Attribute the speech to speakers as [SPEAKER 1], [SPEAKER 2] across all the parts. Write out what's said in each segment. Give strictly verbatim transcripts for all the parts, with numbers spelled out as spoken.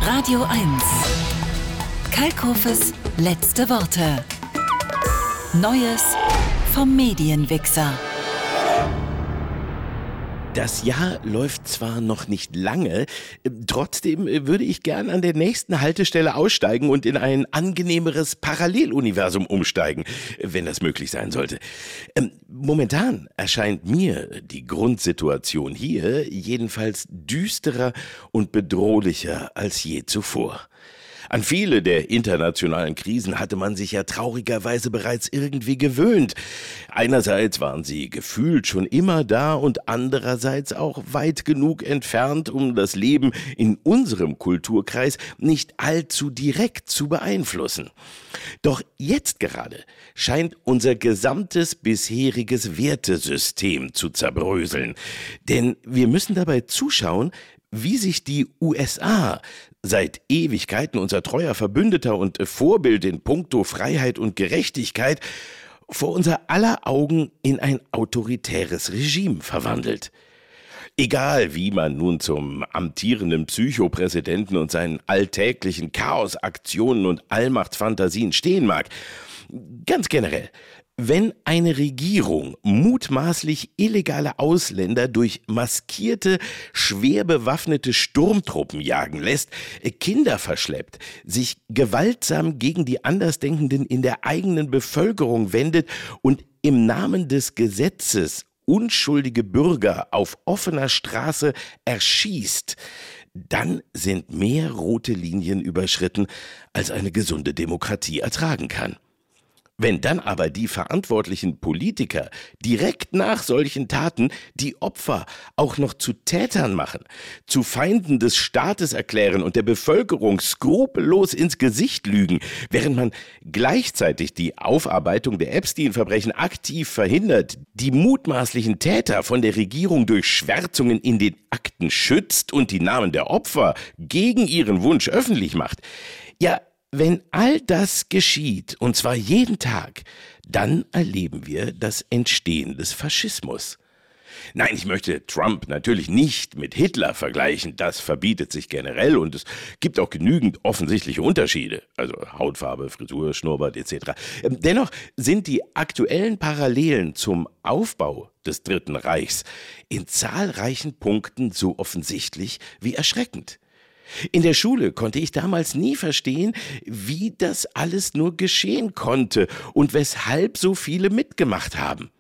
[SPEAKER 1] Radio eins. Kalkhofes letzte Worte. Neues vom Medienwichser.
[SPEAKER 2] Das Jahr läuft zwar noch nicht lange, trotzdem würde ich gern an der nächsten Haltestelle aussteigen und in ein angenehmeres Paralleluniversum umsteigen, wenn das möglich sein sollte. Momentan erscheint mir die Grundsituation hier jedenfalls düsterer und bedrohlicher als je zuvor. An viele der internationalen Krisen hatte man sich ja traurigerweise bereits irgendwie gewöhnt. Einerseits waren sie gefühlt schon immer da und andererseits auch weit genug entfernt, um das Leben in unserem Kulturkreis nicht allzu direkt zu beeinflussen. Doch jetzt gerade scheint unser gesamtes bisheriges Wertesystem zu zerbröseln. Denn wir müssen dabei zuschauen, wie sich die U S A, seit Ewigkeiten unser treuer Verbündeter und Vorbild in puncto Freiheit und Gerechtigkeit, vor unser aller Augen in ein autoritäres Regime verwandelt. Egal, wie man nun zum amtierenden Psychopräsidenten und seinen alltäglichen Chaosaktionen und Allmachtsfantasien stehen mag, ganz generell: Wenn eine Regierung mutmaßlich illegale Ausländer durch maskierte, schwer bewaffnete Sturmtruppen jagen lässt, Kinder verschleppt, sich gewaltsam gegen die Andersdenkenden in der eigenen Bevölkerung wendet und im Namen des Gesetzes unschuldige Bürger auf offener Straße erschießt, dann sind mehr rote Linien überschritten, als eine gesunde Demokratie ertragen kann. Wenn dann aber die verantwortlichen Politiker direkt nach solchen Taten die Opfer auch noch zu Tätern machen, zu Feinden des Staates erklären und der Bevölkerung skrupellos ins Gesicht lügen, während man gleichzeitig die Aufarbeitung der Epstein-Verbrechen aktiv verhindert, die mutmaßlichen Täter von der Regierung durch Schwärzungen in den Akten schützt und die Namen der Opfer gegen ihren Wunsch öffentlich macht, ja, wenn all das geschieht, und zwar jeden Tag, dann erleben wir das Entstehen des Faschismus. Nein, ich möchte Trump natürlich nicht mit Hitler vergleichen, das verbietet sich generell und es gibt auch genügend offensichtliche Unterschiede, also Hautfarbe, Frisur, Schnurrbart et cetera. Dennoch sind die aktuellen Parallelen zum Aufbau des Dritten Reichs in zahlreichen Punkten so offensichtlich wie erschreckend. In der Schule konnte ich damals nie verstehen, wie das alles nur geschehen konnte und weshalb so viele mitgemacht haben.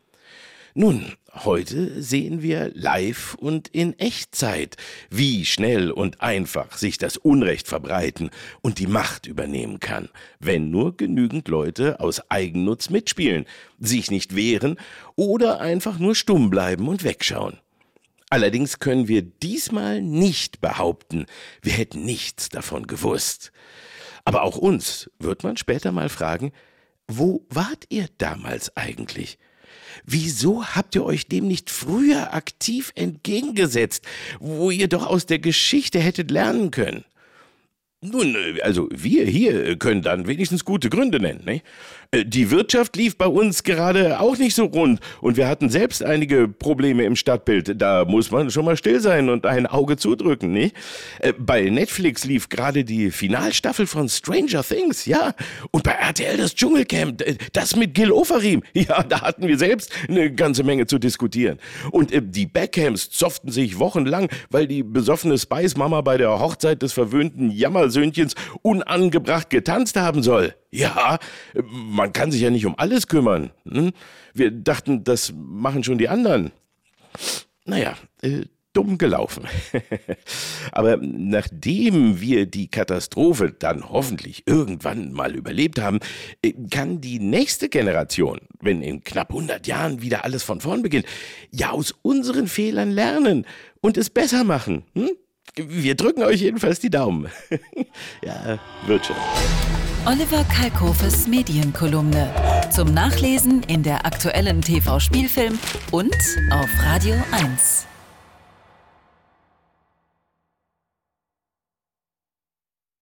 [SPEAKER 2] Nun, heute sehen wir live und in Echtzeit, wie schnell und einfach sich das Unrecht verbreiten und die Macht übernehmen kann, wenn nur genügend Leute aus Eigennutz mitspielen, sich nicht wehren oder einfach nur stumm bleiben und wegschauen. Allerdings können wir diesmal nicht behaupten, wir hätten nichts davon gewusst. Aber auch uns wird man später mal fragen, wo wart ihr damals eigentlich? Wieso habt ihr euch dem nicht früher aktiv entgegengesetzt, wo ihr doch aus der Geschichte hättet lernen können? Nun, also wir hier können dann wenigstens gute Gründe nennen, ne? Die Wirtschaft lief bei uns gerade auch nicht so rund und wir hatten selbst einige Probleme im Stadtbild. Da muss man schon mal still sein und ein Auge zudrücken, ne? Bei Netflix lief gerade die Finalstaffel von Stranger Things, ja? Und bei R T L das Dschungelcamp, das mit Gil Ofarim, ja, da hatten wir selbst eine ganze Menge zu diskutieren. Und die Beckhams zofften sich wochenlang, weil die besoffene Spice-Mama bei der Hochzeit des verwöhnten Jammersöhnchens unangebracht getanzt haben soll. Ja, man kann sich ja nicht um alles kümmern. Hm? Wir dachten, das machen schon die anderen. Naja, äh, dumm gelaufen. Aber nachdem wir die Katastrophe dann hoffentlich irgendwann mal überlebt haben, äh, kann die nächste Generation, wenn in knapp hundert Jahren wieder alles von vorn beginnt, ja aus unseren Fehlern lernen und es besser machen. Hm? Wir drücken euch jedenfalls die Daumen. Ja, wird schon.
[SPEAKER 1] Oliver Kalkhofes Medienkolumne. Zum Nachlesen in der aktuellen T V-Spielfilm und auf Radio eins.